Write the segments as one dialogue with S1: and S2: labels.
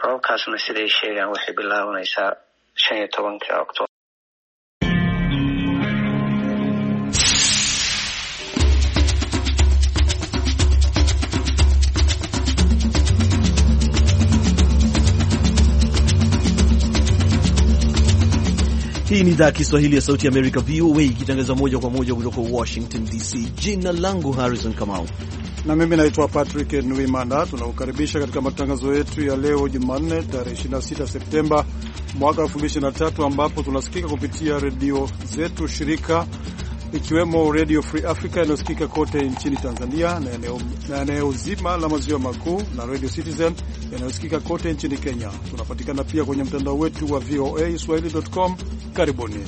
S1: roobkaasna siday sheegaan waxay bilaabanaysaa 15 Oktoobar.
S2: Hii ni idhaa ya Kiswahili ya Sauti ya Amerika, VOA, ikitangaza moja kwa moja kutoka Washington DC. Jina langu Harrison Kamau.
S3: Na mimi naitwa Patrick Nwimanda. Tunakukaribisha katika matangazo yetu ya leo Jumanne, tarehe 26 Septemba mwaka 2023, ambapo tunasikika kupitia redio zetu shirika, ikiwemo Radio Free Africa inayosikika kote nchini Tanzania na eneo zima la maziwa makuu, na Radio Citizen inayosikika kote nchini Kenya. Tunapatikana pia kwenye mtandao wetu wa voaswahili.com. Karibuni.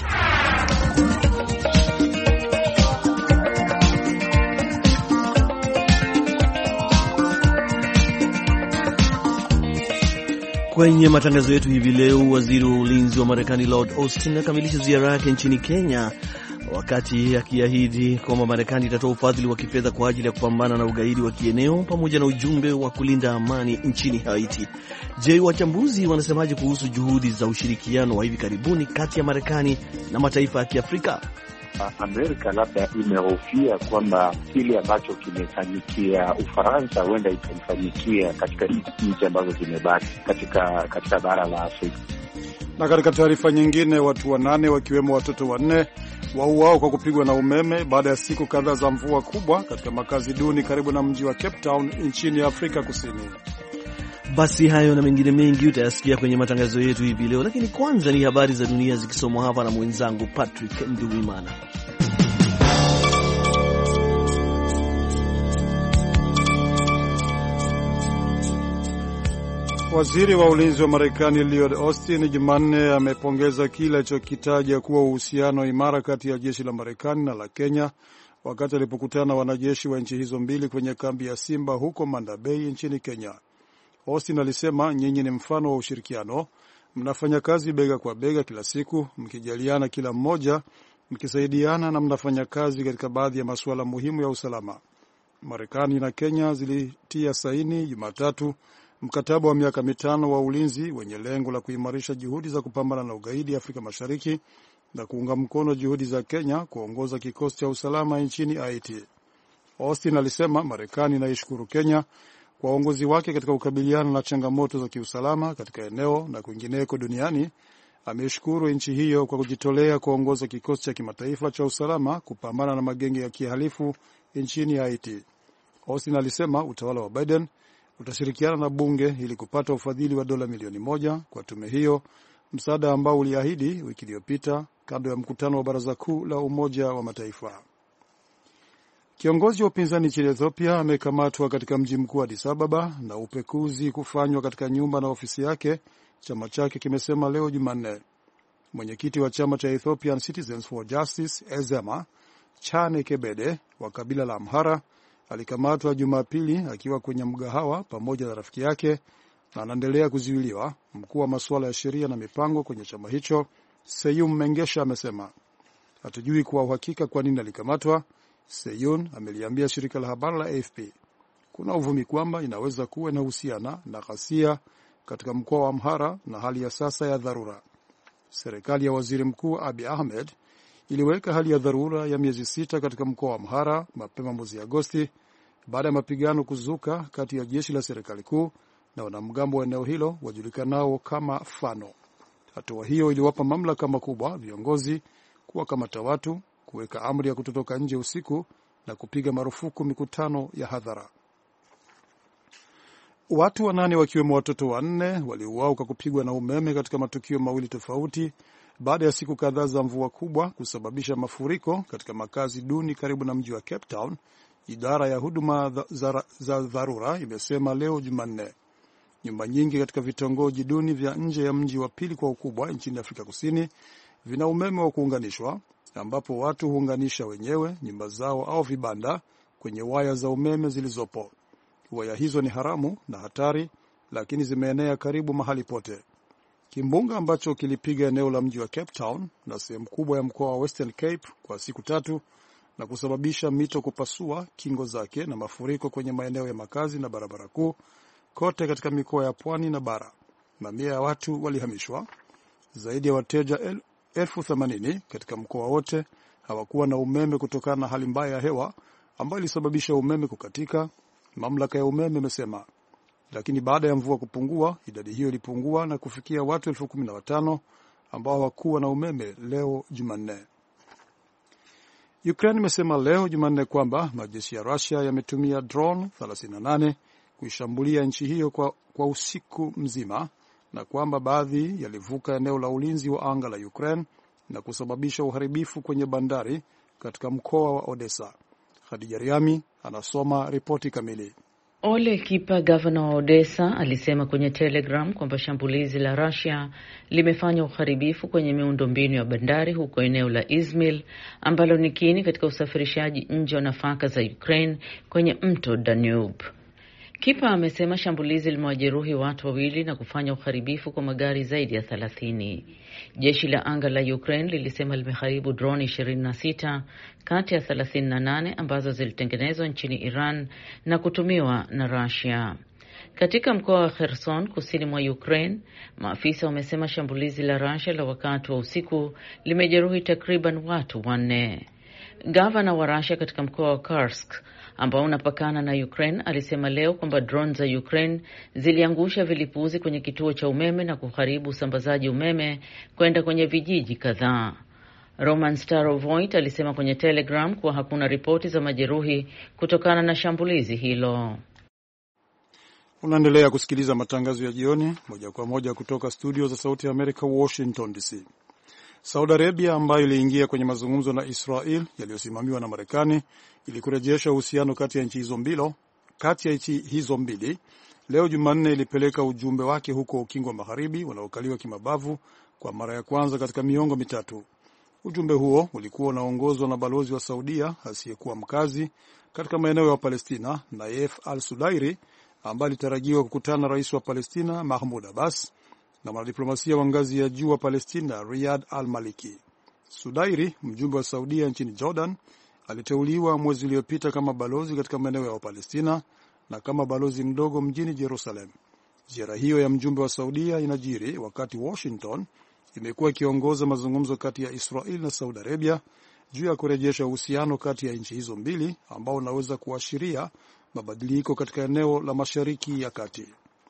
S2: Kwenye matangazo yetu hivi leo, waziri wa ulinzi wa Marekani Lord Austin akamilisha ziara yake nchini Kenya, wakati akiahidi kwamba Marekani itatoa ufadhili wa kifedha kwa ajili ya kupambana na ugaidi wa kieneo pamoja na ujumbe wa kulinda amani nchini Haiti. Je, wachambuzi wanasemaje kuhusu juhudi za ushirikiano wa hivi karibuni kati ya Marekani na mataifa ya Kiafrika?
S4: Amerika labda imehofia kwamba kile ambacho kimefanyikia Ufaransa huenda itafanyikia katika nchi ambazo zimebaki katika bara la Afrika.
S3: Na katika taarifa nyingine, watu 8 wakiwemo watoto 4 wauawa kwa kupigwa na umeme baada ya siku kadhaa za mvua kubwa katika makazi duni karibu na mji wa Cape Town nchini Afrika Kusini.
S2: Basi hayo na mengine mengi utayasikia kwenye matangazo yetu hivi leo, lakini kwanza ni habari za dunia zikisomwa hapa na mwenzangu Patrick Nduwimana.
S3: Waziri wa ulinzi wa Marekani Lloyd Austin Jumanne amepongeza kile alichokitaja kuwa uhusiano imara kati ya jeshi la Marekani na la Kenya wakati alipokutana wanajeshi wa nchi hizo mbili kwenye kambi ya Simba huko Manda Bay nchini Kenya. Austin alisema, nyinyi ni mfano wa ushirikiano, mnafanya kazi bega kwa bega kila siku, mkijaliana kila mmoja, mkisaidiana na mnafanya kazi katika baadhi ya masuala muhimu ya usalama. Marekani na Kenya zilitia saini Jumatatu mkataba wa miaka 5 wa ulinzi wenye lengo la kuimarisha juhudi za kupambana na ugaidi Afrika Mashariki na kuunga mkono juhudi za Kenya kuongoza kikosi cha usalama nchini Haiti. Austin alisema Marekani inaishukuru Kenya kwa uongozi wake katika kukabiliana na changamoto za kiusalama katika eneo na kwingineko duniani. Ameshukuru nchi hiyo kwa kujitolea kuongoza kikosi cha kimataifa cha usalama kupambana na magenge ya kihalifu nchini Haiti. Austin alisema utawala wa Biden utashirikiana na bunge ili kupata ufadhili wa dola milioni 1 kwa tume hiyo, msaada ambao uliahidi wiki iliyopita kando ya mkutano wa Baraza Kuu la Umoja wa Mataifa. Kiongozi wa upinzani nchini Ethiopia amekamatwa katika mji mkuu Addis Ababa na upekuzi kufanywa katika nyumba na ofisi yake, chama chake kimesema leo Jumanne. Mwenyekiti wa chama cha Ethiopian Citizens for Justice Ezema Chane Kebede wa kabila la Amhara alikamatwa Jumapili akiwa kwenye mgahawa pamoja na rafiki yake na anaendelea kuzuiliwa. Mkuu wa masuala ya sheria na mipango kwenye chama hicho Seyum Mengesha amesema, hatujui kwa uhakika kwa nini alikamatwa. Seyun ameliambia shirika la habari la AFP kuna uvumi kwamba inaweza kuwa inahusiana na ghasia katika mkoa wa Amhara na hali ya sasa ya dharura. Serikali ya Waziri Mkuu Abiy Ahmed iliweka hali ya dharura ya miezi 6 katika mkoa wa Amhara mapema mwezi Agosti baada ya mapigano kuzuka kati ya jeshi la serikali kuu na wanamgambo wa eneo hilo wajulikanao kama Fano. Hatua hiyo iliwapa mamlaka makubwa viongozi kuwakamata watu, kuweka amri ya kutotoka nje usiku na kupiga marufuku mikutano ya hadhara. Watu 8 wakiwemo watoto 4 waliuawa kwa kupigwa na umeme katika matukio mawili tofauti baada ya siku kadhaa za mvua kubwa kusababisha mafuriko katika makazi duni karibu na mji wa Cape Town, idara ya huduma za dharura imesema leo Jumanne. Nyumba nyingi katika vitongoji duni vya nje ya mji wa pili kwa ukubwa nchini Afrika Kusini vina umeme wa kuunganishwa, ambapo watu huunganisha wenyewe nyumba zao au vibanda kwenye waya za umeme zilizopo. Waya hizo ni haramu na hatari, lakini zimeenea karibu mahali pote. Kimbunga ambacho kilipiga eneo la mji wa Cape Town na sehemu kubwa ya mkoa wa Western Cape kwa siku 3 na kusababisha mito kupasua kingo zake na mafuriko kwenye maeneo ya makazi na barabara kuu kote katika mikoa ya pwani na bara. Mamia ya watu walihamishwa. Zaidi ya wateja 80,000 katika mkoa wote hawakuwa na umeme kutokana na hali mbaya ya hewa ambayo ilisababisha umeme kukatika, mamlaka ya umeme imesema. Lakini baada ya mvua kupungua, idadi hiyo ilipungua na kufikia watu 15,000 ambao hawakuwa na umeme leo Jumanne. Ukraine imesema leo Jumanne kwamba majeshi ya Russia yametumia drone 38 kuishambulia nchi hiyo kwa usiku mzima na kwamba baadhi yalivuka eneo la ulinzi wa anga la Ukraine na kusababisha uharibifu kwenye bandari katika mkoa wa Odessa. Khadija Riami anasoma ripoti kamili.
S5: Ole Kipa, gavana wa Odessa, alisema kwenye Telegram kwamba shambulizi la Russia limefanya uharibifu kwenye miundombinu ya bandari huko eneo la Izmail ambalo ni kiini katika usafirishaji nje wa nafaka za Ukraine kwenye mto Danube. Kipa amesema shambulizi limewajeruhi watu 2 na kufanya uharibifu kwa magari zaidi ya 30. Jeshi la anga la Ukraine lilisema limeharibu droni 26 kati ya 38 ambazo zilitengenezwa nchini Iran na kutumiwa na Russia. Katika mkoa wa Kherson kusini mwa Ukraine, maafisa wamesema shambulizi la Russia la wakati wa usiku limejeruhi takriban watu 4. Gavana wa Russia katika mkoa wa Kursk ambao unapakana na Ukraine alisema leo kwamba drone za Ukraine ziliangusha vilipuzi kwenye kituo cha umeme na kuharibu usambazaji umeme kwenda kwenye vijiji kadhaa. Roman Starovoit alisema kwenye Telegram kuwa hakuna ripoti za majeruhi kutokana na shambulizi hilo.
S3: Unaendelea kusikiliza matangazo ya jioni moja kwa moja kutoka studio za Sauti ya Amerika, Washington DC. Saudi Arabia ambayo iliingia kwenye mazungumzo na Israel yaliyosimamiwa na Marekani ili kurejesha uhusiano kati ya nchi hizo mbili, leo Jumanne ilipeleka ujumbe wake huko Ukingo wa Magharibi unaokaliwa kimabavu kwa mara ya kwanza katika miongo mitatu. Ujumbe huo ulikuwa unaongozwa na balozi wa Saudia asiyekuwa mkazi katika maeneo ya Palestina, Naif al-Sudairi, ambaye alitarajiwa kukutana na rais wa Palestina Mahmoud Abbas na mwanadiplomasia wa ngazi ya juu wa Palestina Riyad al-Maliki. Sudairi, mjumbe wa Saudia nchini Jordan, aliteuliwa mwezi uliopita kama balozi katika maeneo ya Palestina na kama balozi mdogo mjini Jerusalem. Ziara hiyo ya mjumbe wa Saudia inajiri wakati Washington imekuwa ikiongoza mazungumzo kati ya Israel na Saudi Arabia juu ya kurejesha uhusiano kati ya nchi hizo mbili ambao unaweza kuashiria mabadiliko katika eneo la Mashariki ya Kati.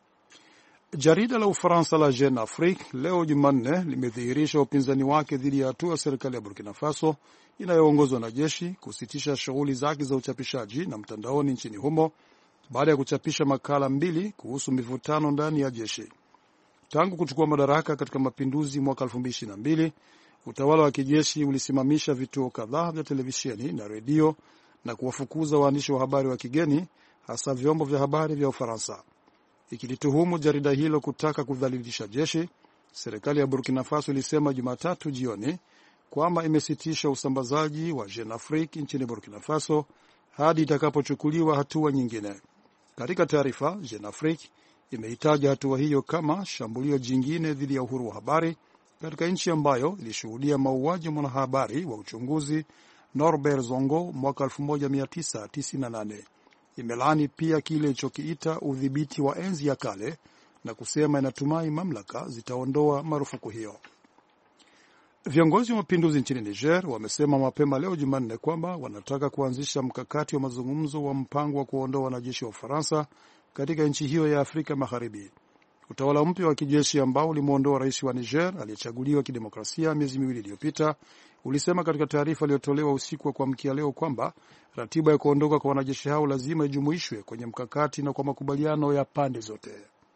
S3: Jarida la Ufaransa la Jeune Afrique leo Jumanne limedhihirisha upinzani wake dhidi ya hatua ya serikali ya Burkina Faso inayoongozwa na jeshi kusitisha shughuli zake za uchapishaji na mtandaoni nchini humo baada ya kuchapisha makala 2 kuhusu mivutano ndani ya jeshi. Tangu kuchukua madaraka katika mapinduzi mwaka 2022, utawala wa kijeshi ulisimamisha vituo kadhaa vya televisheni na redio na kuwafukuza waandishi wa habari wa kigeni, hasa vyombo vya habari vya Ufaransa. Ikilituhumu jarida hilo kutaka kudhalilisha jeshi, serikali ya Burkina Faso ilisema Jumatatu jioni kwamba imesitisha usambazaji wa Jeune Afrique nchini Burkina Faso hadi itakapochukuliwa hatua nyingine. Katika taarifa, Jeune Afrique imeitaja hatua hiyo kama shambulio jingine dhidi ya uhuru wa habari katika nchi ambayo ilishuhudia mauaji ya mwanahabari wa uchunguzi Norbert Zongo mwaka 1998. Imelaani pia kile ilichokiita udhibiti wa enzi ya kale na kusema inatumai mamlaka zitaondoa marufuku hiyo. Viongozi wa mapinduzi nchini Niger wamesema mapema leo Jumanne kwamba wanataka kuanzisha mkakati wa mazungumzo wa mpango wa kuondoa wanajeshi wa Ufaransa katika nchi hiyo ya Afrika Magharibi. Utawala mpya wa kijeshi ambao ulimwondoa rais wa Niger aliyechaguliwa kidemokrasia miezi 2 iliyopita ulisema katika taarifa iliyotolewa usiku wa kuamkia leo kwamba ratiba ya kuondoka kwa wanajeshi hao lazima ijumuishwe kwenye mkakati na kwa makubaliano ya pande zote.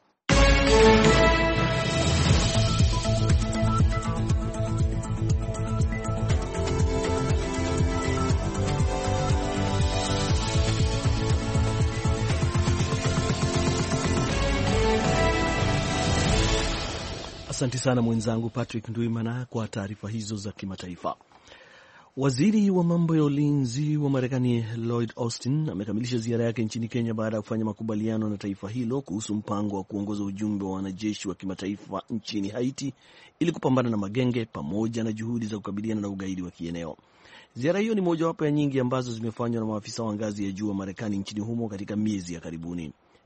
S2: Asante sana mwenzangu Patrick Ndwimana kwa taarifa hizo za kimataifa. Waziri wa mambo ya ulinzi wa Marekani Lloyd Austin amekamilisha ziara yake nchini Kenya baada ya kufanya makubaliano na taifa hilo kuhusu mpango wa kuongoza ujumbe wa wanajeshi wa kimataifa nchini Haiti ili kupambana na magenge pamoja na juhudi za kukabiliana na ugaidi wa kieneo. Ziara hiyo ni mojawapo ya nyingi ambazo zimefanywa na maafisa wa ngazi ya juu wa Marekani nchini humo katika miezi ya karibuni.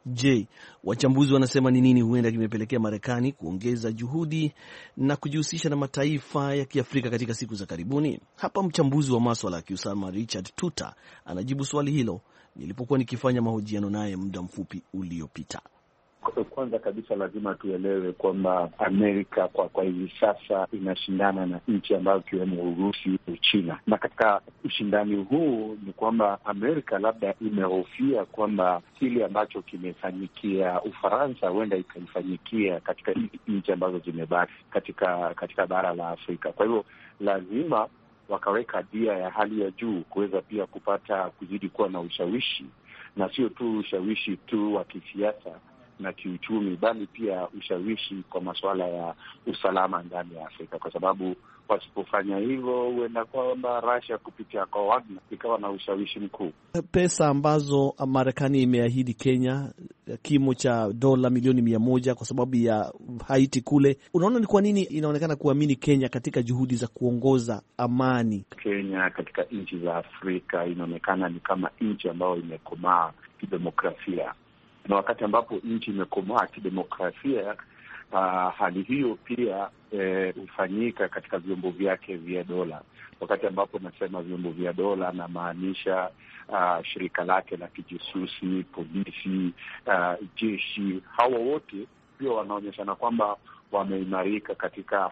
S2: Je, wachambuzi wanasema ni nini huenda kimepelekea Marekani kuongeza juhudi na kujihusisha na mataifa ya Kiafrika katika siku za karibuni? Hapa mchambuzi wa maswala ya kiusalama Richard Tuta anajibu swali hilo nilipokuwa nikifanya mahojiano naye muda mfupi uliopita.
S4: Kwanza kabisa lazima tuelewe kwamba Amerika kwa hivi sasa inashindana na nchi ambayo ikiwemo Urusi, Uchina, na katika ushindani huu ni kwamba Amerika labda imehofia kwamba kile ambacho kimefanyikia Ufaransa huenda ikaifanyikia katika nchi ambazo zimebaki katika bara la Afrika. Kwa hivyo lazima wakaweka dia ya hali ya juu kuweza pia kuzidi kuwa na ushawishi, na sio tu ushawishi tu wa kisiasa na kiuchumi, bali pia ushawishi kwa masuala ya usalama ndani ya Afrika, kwa sababu wasipofanya hivyo huenda kwamba Russia kupitia kwa Wagner ikawa na ushawishi mkuu.
S2: Pesa ambazo Marekani imeahidi Kenya, kimo cha dola milioni 100 kwa sababu ya Haiti kule, unaona ni kwa nini inaonekana kuamini Kenya katika juhudi za kuongoza amani?
S4: Kenya katika nchi za Afrika inaonekana ni kama nchi ambayo imekomaa kidemokrasia, na wakati ambapo nchi imekomaa kidemokrasia, hali hiyo pia hufanyika katika vyombo vyake vya dola. Wakati ambapo nasema vyombo vya dola, namaanisha shirika lake la kijasusi, polisi, jeshi. Hawa wote pia wanaonyeshana kwamba wameimarika katika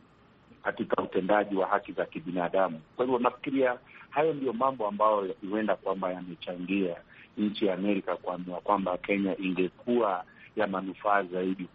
S4: utendaji wa haki za kibinadamu. Kwa hivyo nafikiria hayo ndio mambo ambayo huenda kwamba yamechangia nchi ya Amerika kuamua kwamba Kenya ingekuwa ya manufaa zaidi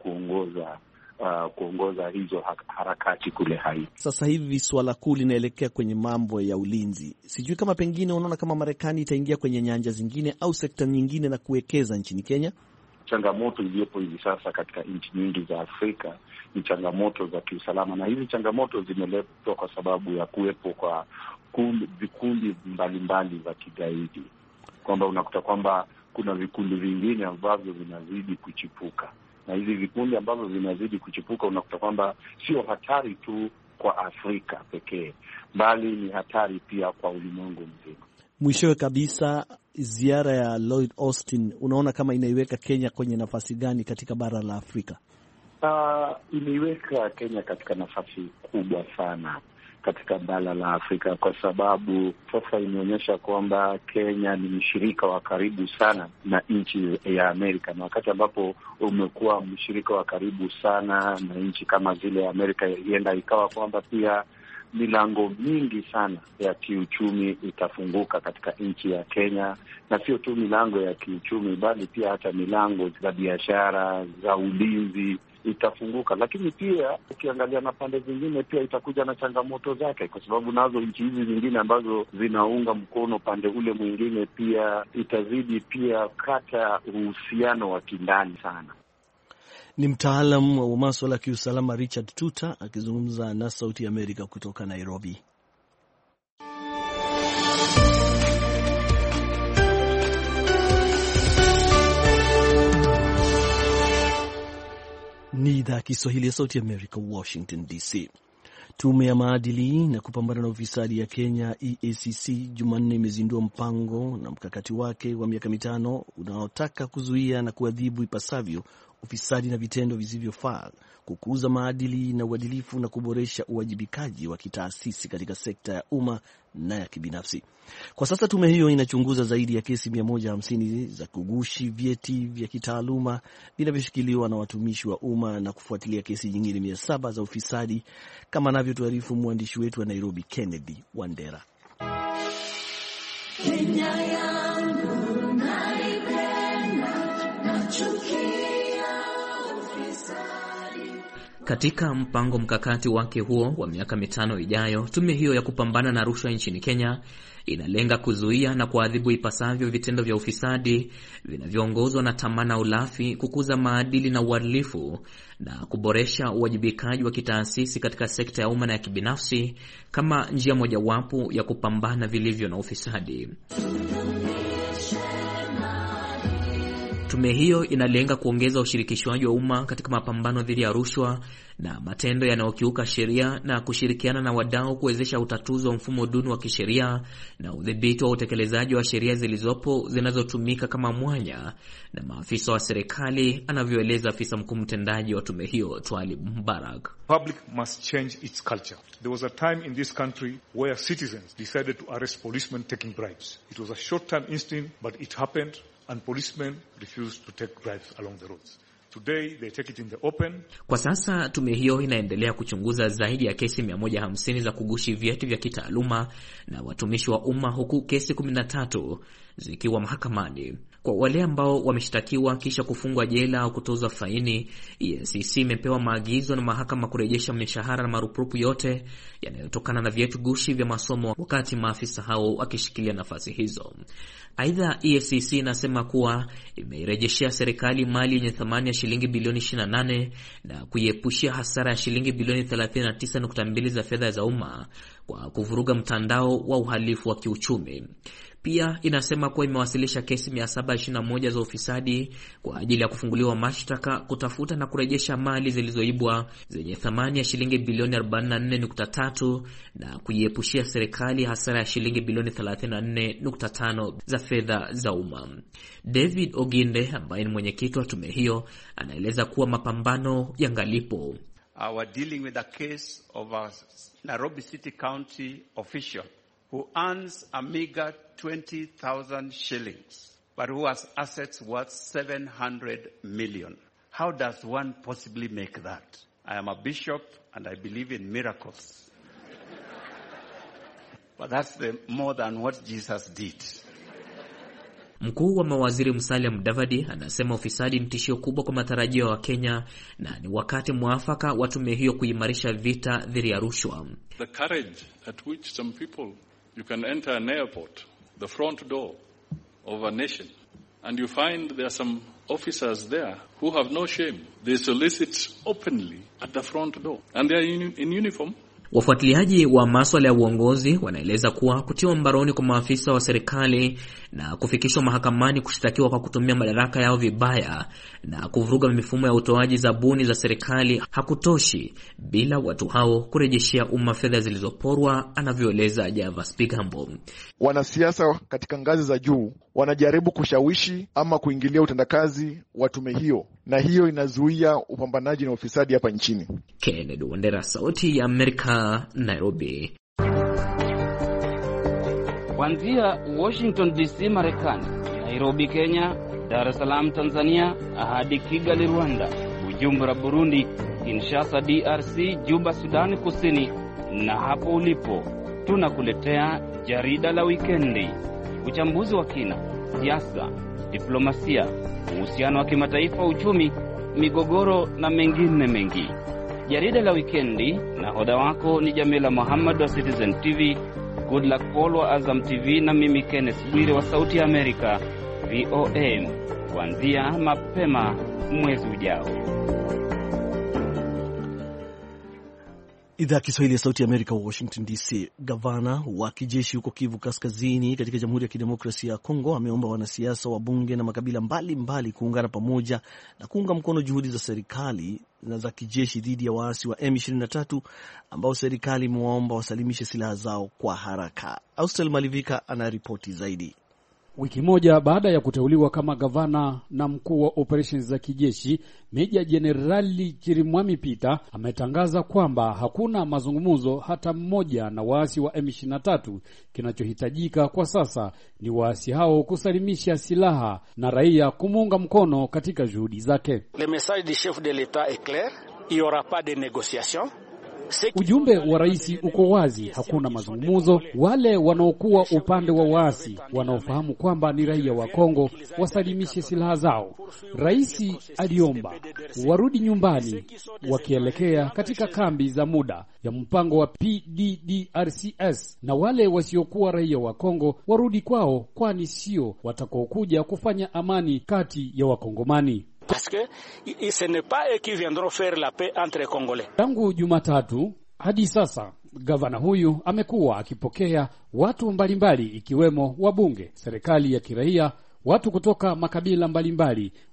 S4: kuongoza hizo harakati kule Haiti.
S2: Sasa hivi swala kuu linaelekea kwenye mambo ya ulinzi. Sijui kama pengine unaona kama Marekani itaingia kwenye nyanja zingine au sekta nyingine na kuwekeza nchini Kenya.
S4: Changamoto iliyopo hivi sasa katika nchi nyingi za Afrika ni changamoto za kiusalama, na hizi changamoto zimeletwa kwa sababu ya kuwepo kwa vikundi mbalimbali vya kigaidi, kwamba unakuta kwamba kuna vikundi vingine ambavyo vinazidi kuchipuka, na hivi vikundi ambavyo vinazidi kuchipuka unakuta kwamba sio hatari tu kwa Afrika pekee, bali ni hatari pia kwa ulimwengu mzima.
S2: Mwishowe kabisa, ziara ya Lloyd Austin unaona kama inaiweka Kenya kwenye nafasi gani katika bara la Afrika?
S4: Imeiweka Kenya katika nafasi kubwa sana katika bara la Afrika, kwa sababu sasa imeonyesha kwamba Kenya ni mshirika wa karibu sana na nchi ya Amerika, na wakati ambapo umekuwa mshirika wa karibu sana na nchi kama zile Amerika, ienda ikawa kwamba pia milango mingi sana ya kiuchumi itafunguka katika nchi ya Kenya, na sio tu milango ya kiuchumi, bali pia hata milango za biashara, za ulinzi itafunguka. Lakini pia ukiangalia na pande zingine pia itakuja na changamoto zake, kwa sababu nazo nchi hizi zingine ambazo zinaunga mkono pande ule mwingine pia itazidi pia kata uhusiano wa kindani sana.
S2: Ni mtaalam wa masuala ya kiusalama Richard Tuta akizungumza na Sauti ya Amerika kutoka Nairobi. Ni idhaa ya Kiswahili ya Sauti ya Amerika, Washington DC. Tume ya maadili na kupambana na ufisadi ya Kenya, EACC, Jumanne imezindua mpango na mkakati wake wa miaka 5 unaotaka kuzuia na kuadhibu ipasavyo ufisadi na vitendo visivyofaa, kukuza maadili na uadilifu na kuboresha uwajibikaji wa kitaasisi katika sekta ya umma na ya kibinafsi. Kwa sasa tume hiyo inachunguza zaidi ya kesi 150 za kugushi vyeti vya kitaaluma vinavyoshikiliwa na watumishi wa umma na kufuatilia kesi nyingine 700 za ufisadi, kama anavyotuarifu mwandishi wetu wa Nairobi Kennedy Wandera. Kenya yangu naipenda, nachukia.
S6: Katika mpango mkakati wake huo wa miaka 5 ijayo, tume hiyo ya kupambana na rushwa nchini Kenya inalenga kuzuia na kuadhibu ipasavyo vitendo vya ufisadi vinavyoongozwa na tamaa na ulafi, kukuza maadili na uadilifu na kuboresha uwajibikaji wa kitaasisi katika sekta ya umma na ya kibinafsi kama njia mojawapo ya kupambana vilivyo na ufisadi. Tume hiyo inalenga kuongeza ushirikishwaji wa umma katika mapambano dhidi ya rushwa na matendo yanayokiuka sheria na kushirikiana na wadau kuwezesha utatuzi wa mfumo duni wa kisheria na udhibiti wa utekelezaji wa sheria zilizopo zinazotumika kama mwanya na maafisa wa serikali, anavyoeleza afisa mkuu mtendaji wa tume hiyo Twalib Mbarak.
S7: Public must change its culture. There was a time in this country where citizens decided to arrest policemen taking bribes. It was a short-term instinct, but it happened and policemen refused to take bribes along the roads. Today they take it in the open.
S6: Kwa sasa tume hiyo inaendelea kuchunguza zaidi ya kesi 150 za kugushi vyeti vya kitaaluma na watumishi wa umma, huku kesi 13 zikiwa mahakamani. Kwa wale ambao wameshtakiwa kisha kufungwa jela au kutozwa faini, EACC imepewa maagizo na mahakama kurejesha mishahara na marupurupu yote yanayotokana na vyeti gushi vya masomo wakati maafisa hao wakishikilia nafasi hizo. Aidha, EACC inasema kuwa imeirejeshea serikali mali yenye thamani ya shilingi bilioni 28 na kuiepushia hasara ya shilingi bilioni 39.2 za fedha za umma kwa kuvuruga mtandao wa uhalifu wa kiuchumi. Pia inasema kuwa imewasilisha kesi 721 za ufisadi kwa ajili ya kufunguliwa mashtaka, kutafuta na kurejesha mali zilizoibwa zenye thamani ya shilingi bilioni 44.3 na kuiepushia serikali hasara ya shilingi bilioni 34.5 za fedha za umma. David Oginde, ambaye ni mwenyekiti wa tume hiyo, anaeleza kuwa mapambano yangalipo.
S8: We're dealing with a case of a Nairobi City County official who earns a meager 20,000 shillings, but who has assets worth 700 million. How does one possibly make that? I am a bishop and I believe in miracles. But that's more than what Jesus did.
S6: Mkuu wa mawaziri Musalia Mudavadi anasema ufisadi ni tishio kubwa kwa matarajio ya Kenya na ni wakati mwafaka wa tume hiyo kuimarisha vita dhidi ya rushwa.
S9: The courage at which some people, you can enter an airport, the front door of a nation, and you find there are some officers there who have no shame. They solicit openly at the front door and they are in uniform.
S6: Wafuatiliaji wa masuala ya uongozi wanaeleza kuwa kutiwa mbaroni kwa maafisa wa serikali na kufikishwa mahakamani kushtakiwa kwa kutumia madaraka yao vibaya na kuvuruga mifumo ya utoaji zabuni za serikali hakutoshi bila watu hao kurejeshea umma fedha zilizoporwa, anavyoeleza Javas Bigambo.
S10: Wanasiasa katika ngazi za juu wanajaribu kushawishi ama kuingilia utendakazi wa tume hiyo, na hiyo inazuia upambanaji na ufisadi hapa nchini.
S6: Kennedy Wandera, Sauti ya Amerika, Nairobi.
S11: Kuanzia Washington DC, Marekani, Nairobi, Kenya, Dar es Salaam, Tanzania, hadi Kigali, Rwanda, Bujumbura, Burundi, Kinshasa, DRC, Juba, Sudani Kusini, na hapo ulipo tunakuletea jarida la wikendi, uchambuzi wa kina, siasa, diplomasia, uhusiano wa kimataifa, uchumi, migogoro na mengine mengi. Jarida la wikendi, nahodha wako ni Jamila Muhammad wa Citizen TV, Goodluck Paul wa Azam TV, na mimi Kenneth Bwire wa Sauti ya Amerika VOA, kuanzia mapema mwezi ujao.
S2: Idhaa ya Kiswahili ya Sauti ya Amerika, Washington DC. Gavana wa kijeshi huko Kivu Kaskazini katika Jamhuri ya Kidemokrasia ya Kongo ameomba wanasiasa wa bunge na makabila mbalimbali kuungana pamoja na kuunga mkono juhudi za serikali na za kijeshi dhidi ya waasi wa M23 ambao serikali imewaomba wasalimishe silaha zao kwa haraka. Austel Malivika anaripoti zaidi.
S12: Wiki moja baada ya kuteuliwa kama gavana na mkuu wa operations za kijeshi, Meja Jenerali Chirimwami Peter ametangaza kwamba hakuna mazungumzo hata mmoja na waasi wa M23. Kinachohitajika kwa sasa ni waasi hao kusalimisha silaha na raia kumuunga mkono katika juhudi zake.
S13: Le message du chef de l'État est clair, il y aura pas de négociation.
S12: Ujumbe wa rais uko wazi, hakuna mazungumzo. Wale wanaokuwa upande wa waasi wanaofahamu kwamba ni raia wa Kongo wasalimishe silaha zao. Rais aliomba warudi nyumbani wakielekea katika kambi za muda ya mpango wa PDDRCS, na wale wasiokuwa raia wa Kongo warudi kwao, kwani sio watakaokuja kufanya amani kati ya Wakongomani.
S13: Parce que ce n'est pas eux qui viendront faire la paix entre Congolais.
S12: Tangu Jumatatu hadi sasa gavana huyu amekuwa akipokea watu mbalimbali ikiwemo wabunge, serikali ya kiraia, watu kutoka makabila mbalimbali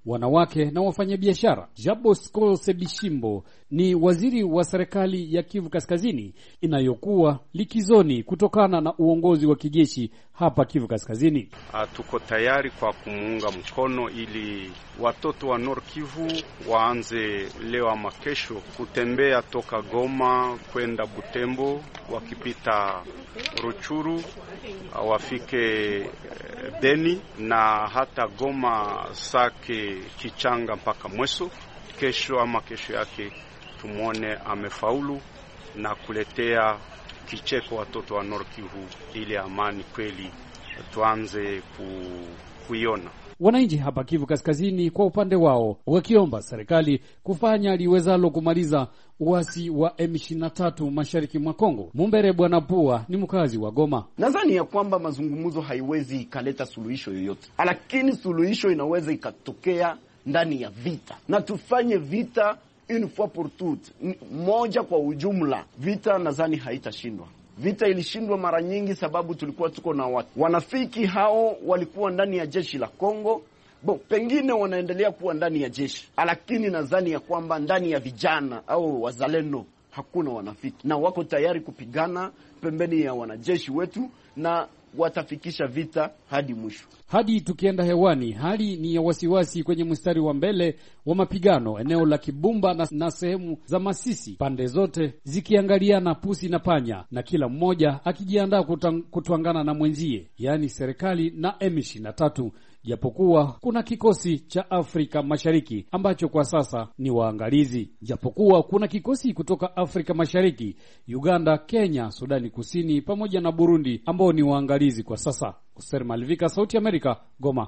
S12: wanawake na wafanyabiashara. Jabosco Sebishimbo ni waziri wa serikali ya Kivu Kaskazini inayokuwa likizoni kutokana na uongozi wa kijeshi hapa Kivu Kaskazini.
S14: Tuko tayari kwa kumuunga mkono ili watoto wa Nord Kivu waanze leo ama kesho kutembea toka Goma kwenda Butembo, wakipita Ruchuru wafike Beni na hata Goma, Sake, Kichanga mpaka Mweso. Kesho ama kesho yake tumuone amefaulu na kuletea kicheko watoto wa Nord Kivu, ili amani kweli tuanze kuiona.
S12: Wananchi hapa Kivu Kaskazini kwa upande wao wakiomba serikali kufanya liwezalo kumaliza uasi wa M23 mashariki mwa Kongo. Mumbere Bwana Pua ni mkazi wa Goma.
S15: Nadhani ya kwamba mazungumzo haiwezi ikaleta suluhisho yoyote, lakini suluhisho inaweza ikatokea ndani ya vita, na tufanye vita une fois pour toutes, moja kwa ujumla. Vita nadhani haitashindwa. Vita ilishindwa mara nyingi sababu tulikuwa tuko na wanafiki. Hao walikuwa ndani ya jeshi la Kongo, pengine wanaendelea kuwa ndani ya jeshi, lakini nadhani ya kwamba ndani ya vijana au wazalendo hakuna wanafiki, na wako tayari kupigana pembeni ya wanajeshi wetu na watafikisha vita hadi mwisho.
S12: Hadi tukienda hewani, hali ni ya wasiwasi kwenye mstari wa mbele wa mapigano eneo la Kibumba na sehemu za Masisi, pande zote zikiangaliana pusi na panya, na kila mmoja akijiandaa kutwangana na mwenzie, yaani serikali na M23, japokuwa kuna kikosi cha Afrika Mashariki ambacho kwa sasa ni waangalizi. Japokuwa kuna kikosi kutoka Afrika Mashariki, Uganda, Kenya, Sudani Kusini pamoja na Burundi ambao ni waangalizi kwa sasa. Oser Malvika, Sauti Amerika, Goma.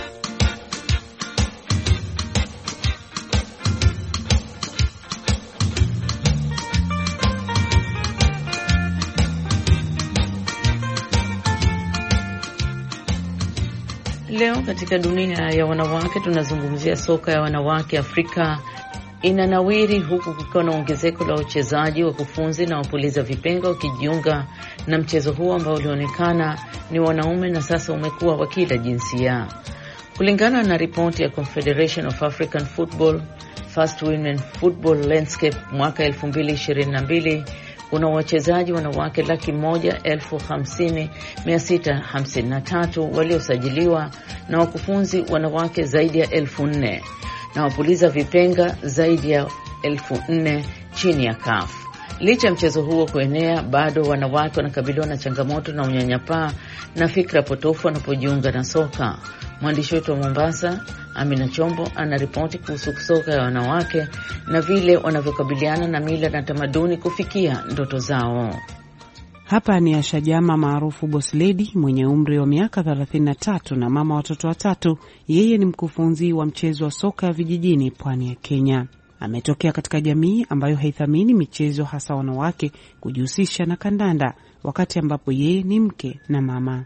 S5: Leo katika dunia ya wanawake tunazungumzia soka ya wanawake Afrika inanawiri, huku kukiwa na ongezeko la wachezaji, wakufunzi na wapuliza vipenga wakijiunga na mchezo huo ambao ulionekana ni wanaume na sasa umekuwa wa kila jinsia. Kulingana na ripoti ya Confederation of African Football First Women Football Landscape mwaka 2022, kuna wachezaji wanawake 150,653 waliosajiliwa na wakufunzi wanawake zaidi ya 4,000 na wapuliza vipenga zaidi ya 4,000 chini ya CAF. Licha ya mchezo huo kuenea, bado wanawake wanakabiliwa na changamoto na unyanyapaa na fikra potofu wanapojiunga na soka. Mwandishi wetu wa Mombasa, Amina Chombo, anaripoti kuhusu soka ya wanawake na vile wanavyokabiliana na mila na tamaduni kufikia ndoto zao.
S16: Hapa ni Asha Jama maarufu Boss Lady mwenye umri wa miaka 33 na mama watoto watatu. Yeye ni mkufunzi wa mchezo wa soka ya vijijini pwani ya Kenya. Ametokea katika jamii ambayo haithamini michezo, hasa wanawake kujihusisha na kandanda, wakati ambapo yeye ni mke na mama.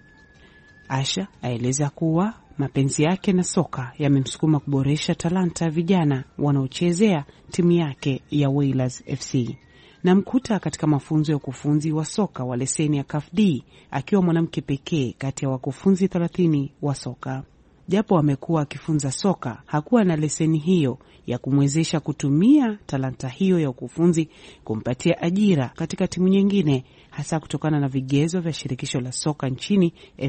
S16: Asha aeleza kuwa mapenzi yake na soka yamemsukuma kuboresha talanta ya vijana wanaochezea timu yake ya Wailers FC. Na mkuta katika mafunzo ya ukufunzi wa soka wa leseni ya CAFD akiwa mwanamke pekee kati ya wakufunzi 30 wa soka. Japo amekuwa akifunza soka, hakuwa na leseni hiyo ya kumwezesha kutumia talanta hiyo ya ukufunzi kumpatia ajira katika timu nyingine, hasa kutokana na vigezo vya shirikisho la soka nchini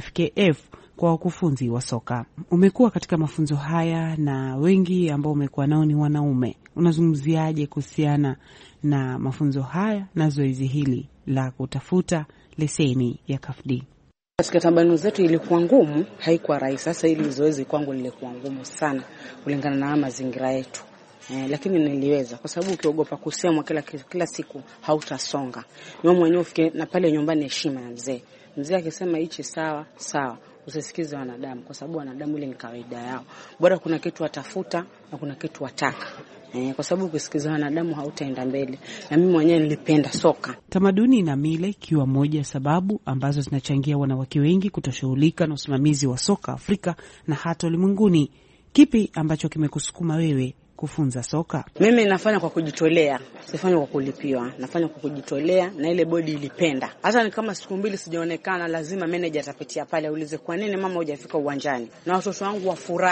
S16: FKF kwa wakufunzi wa soka. Umekuwa katika mafunzo haya na wengi ambao umekuwa nao ni wanaume. Unazungumziaje kuhusiana na mafunzo haya na zoezi hili la kutafuta leseni ya CAFD?
S17: Katika tamaduni zetu ilikuwa ngumu, haikuwa rahisi. Sasa hili zoezi kwangu lilikuwa ngumu sana kulingana na mazingira yetu. Lakini niliweza, kwa sababu ukiogopa kusema kila siku hautasonga. Wewe mwenyewe ufike na pale nyumbani heshima ya mzee. Mzee akisema hichi sawa, sawa. Usisikize wanadamu, kwa sababu wanadamu ile ni kawaida yao. Bora kuna kitu watafuta na kuna kitu wataka. Kwa sababu ukisikiza wanadamu hautaenda mbele. Na mimi mwenyewe nilipenda soka.
S16: Tamaduni na mila ikiwa moja sababu ambazo zinachangia wanawake wengi kutoshughulika na usimamizi wa soka Afrika na hata ulimwenguni. Kipi ambacho kimekusukuma wewe kufunza soka?
S17: Mimi nafanya kwa kujitolea, sifanya kwa kulipiwa. Nafanya kwa kujitolea na ile bodi ilipenda. Hata ni kama siku 2 sijaonekana, lazima manager atapitia pale aulize kwa nini mama hujafika uwanjani. Na watoto wangu wafurahi.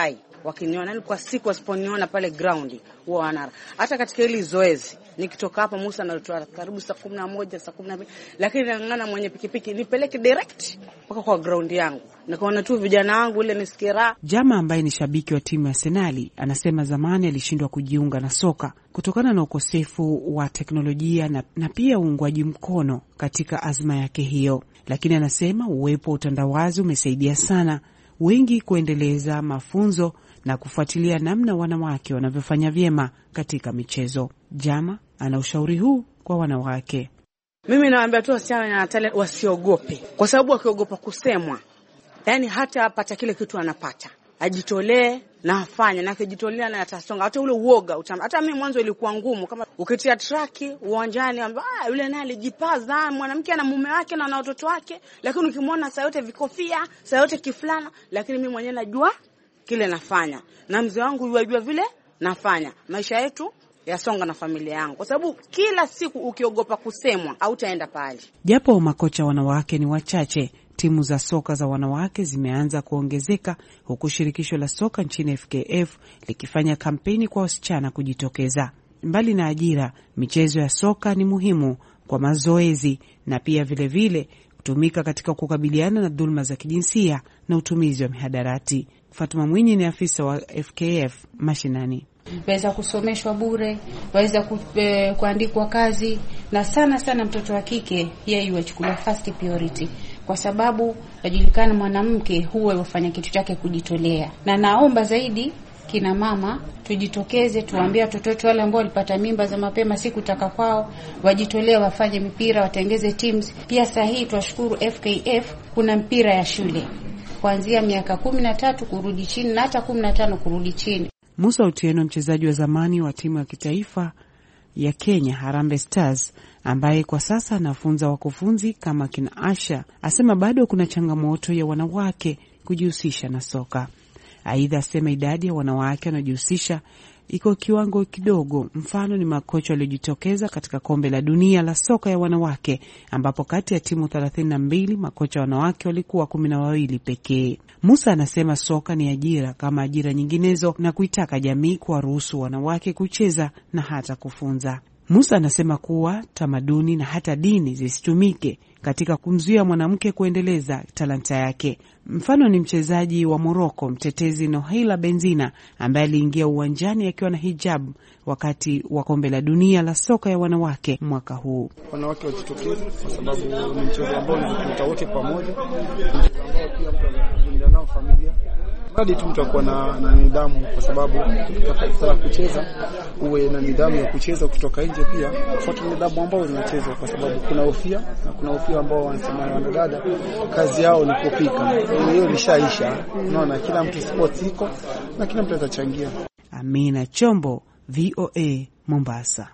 S17: wakiniona, yani kwa siku wasiponiona pale ground huwa wanara. Hata katika hili zoezi nikitoka hapa Musa nalitoa karibu saa 11 saa 12, lakini nang'ang'ana mwenye pikipiki nipeleke direct mpaka kwa ground yangu, nikaona tu vijana wangu ile nisikira.
S16: Jama ambaye ni shabiki wa timu ya Arsenal anasema zamani alishindwa kujiunga na soka kutokana na ukosefu wa teknolojia na pia uungwaji mkono katika azma yake hiyo, lakini anasema uwepo wa utandawazi umesaidia sana wengi kuendeleza mafunzo na kufuatilia namna wanawake wanavyofanya vyema katika michezo. Jama ana ushauri huu kwa wanawake.
S17: Mimi nawaambia tu wasichana na talent wasiogope, kwa sababu wakiogopa kusemwa, yani hata apata kile kitu anapata, ajitolee na afanye, na akijitolea na atasonga. Hata ule uoga hata mimi mwanzo ilikuwa ngumu, kama ukitia traki uwanjani yule naye alijipaza, mwanamke ana mume wake na watoto wake, lakini ukimwona saa yote vikofia, saa yote kiflana, lakini mimi mwenyewe najua kile nafanya, na mzee wangu yajua vile nafanya. Maisha yetu yasonga na familia yangu, kwa sababu kila siku ukiogopa kusemwa hautaenda pale. Japo makocha wanawake ni wachache, timu za soka za wanawake zimeanza kuongezeka, huku shirikisho la soka nchini FKF likifanya kampeni kwa wasichana kujitokeza. Mbali na ajira, michezo ya soka ni muhimu kwa mazoezi na pia vile kutumika katika kukabiliana na dhulma za kijinsia na utumizi wa mihadarati. Fatuma Mwinyi ni afisa wa FKF mashinani.
S18: Waweza kusomeshwa bure, waweza kuandikwa kazi, na sana mtoto wa kike yeye yuachukulia first priority, kwa sababu yajulikana mwanamke huwa wafanya kitu chake kujitolea. Na naomba zaidi kina mama tujitokeze, tuambie watoto wetu wale ambao walipata mimba za mapema siku taka kwao wajitolee, wafanye mipira, watengeze teams. Pia sahihi tuwashukuru FKF, kuna mpira ya shule kuanzia miaka 13 kurudi chini na hata 15 kurudi chini.
S16: Musa Otieno, mchezaji wa zamani wa timu ya kitaifa ya Kenya Harambee Stars, ambaye kwa sasa anafunza wakufunzi kama kina Asha, asema bado kuna changamoto ya wanawake kujihusisha na soka. Aidha asema idadi ya wanawake wanaojihusisha iko kiwango kidogo. Mfano ni makocha waliojitokeza katika kombe la dunia la soka ya wanawake, ambapo kati ya timu 32 makocha wanawake walikuwa 12 pekee. Musa anasema soka ni ajira kama ajira nyinginezo, na kuitaka jamii kuwaruhusu wanawake kucheza na hata kufunza. Musa anasema kuwa tamaduni na hata dini zisitumike katika kumzuia mwanamke kuendeleza talanta yake. Mfano ni mchezaji wa Morocco, mtetezi Nohaila Benzina, ambaye aliingia uwanjani akiwa na hijab wakati wa kombe la dunia la soka ya wanawake mwaka huu.
S19: Wanawake wajitokeze kwa sababu ni mchezo ambao unatuta wote pamoja, ambao pia mtu anajiunga nao familia. Bado tu mtakuwa na nidhamu, kwa sababu ukitaka kucheza uwe na nidhamu ya kucheza. Kutoka nje pia ufuate nidhamu ambao unacheza, kwa sababu kuna hofia na kuna hofia ambao wanasema wanadada kazi yao ni kupika. Hiyo lishaisha. Unaona, kila mtu sports iko na kila mtu atachangia.
S16: Amina Chombo, VOA, Mombasa.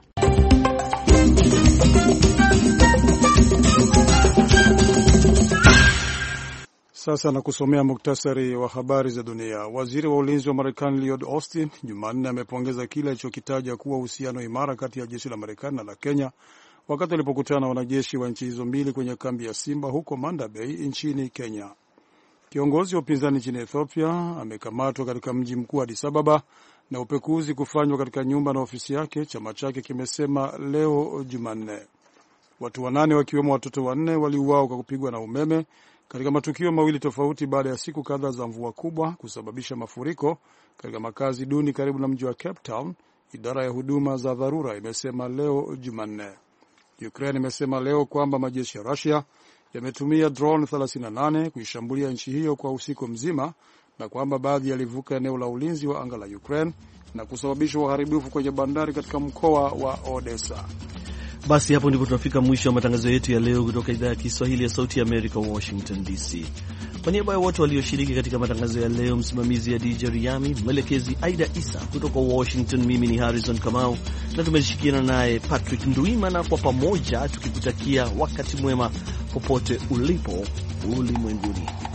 S3: Sasa na kusomea muktasari wa habari za dunia. Waziri wa ulinzi wa Marekani Lloyd Austin Jumanne amepongeza kile alichokitaja kuwa uhusiano imara kati ya jeshi la Marekani na la Kenya wakati alipokutana na wanajeshi wa nchi hizo mbili kwenye kambi ya Simba huko Manda Bay nchini Kenya. Kiongozi wa upinzani nchini Ethiopia amekamatwa katika mji mkuu Addis Ababa na upekuzi kufanywa katika nyumba na ofisi yake, chama chake kimesema leo Jumanne. Watu 8 wakiwemo watoto 4 waliuawa kwa kupigwa na umeme katika matukio mawili tofauti baada ya siku kadhaa za mvua kubwa kusababisha mafuriko katika makazi duni karibu na mji wa Cape Town, idara ya huduma za dharura imesema leo Jumanne. Ukraine imesema leo kwamba majeshi ya Russia yametumia drone 38 kuishambulia nchi hiyo kwa usiku mzima, na kwamba baadhi yalivuka eneo la ulinzi wa anga la Ukraine na kusababisha uharibifu kwenye bandari katika mkoa wa Odessa.
S2: Basi hapo ndipo tunafika mwisho wa matangazo yetu ya leo kutoka idhaa ya Kiswahili ya Sauti ya Amerika, Washington DC. Kwa niaba ya wote walioshiriki katika matangazo ya leo, msimamizi ya DJ Riami, mwelekezi Aida Isa kutoka Washington, mimi ni Harrison Kamau na tumeshirikiana naye Patrick Nduimana, kwa pamoja tukikutakia wakati mwema popote ulipo ulimwenguni.